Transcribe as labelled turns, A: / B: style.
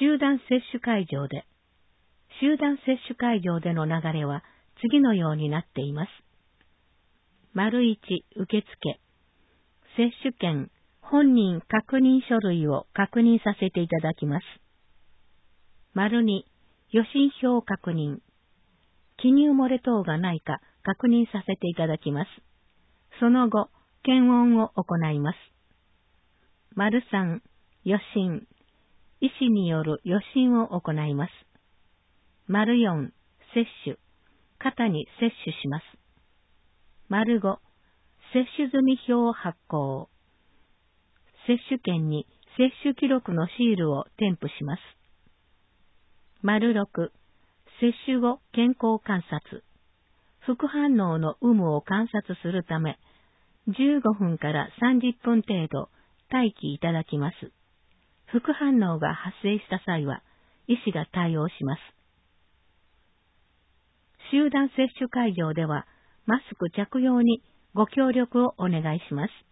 A: 集団接種会場で。集団接種会場での流れは次のようになっています。丸1、受付。接種券、本人確認書類を確認させていただきます。丸2、予診票確認。記入漏れ等がないか確認させていただきます。その後、検温を行います。丸3、予診。医師による予診を行います。丸4、接種。肩に接種します。丸5、接種済み票発行。接種券に接種記録のシールを添付します。丸6、接種後健康観察。副反応の有無を観察するため、15分から30分程度待機いただきます。副反応が発生した際は、医師が対応します。集団接種会場では、マスク着用にご協力をお願いします。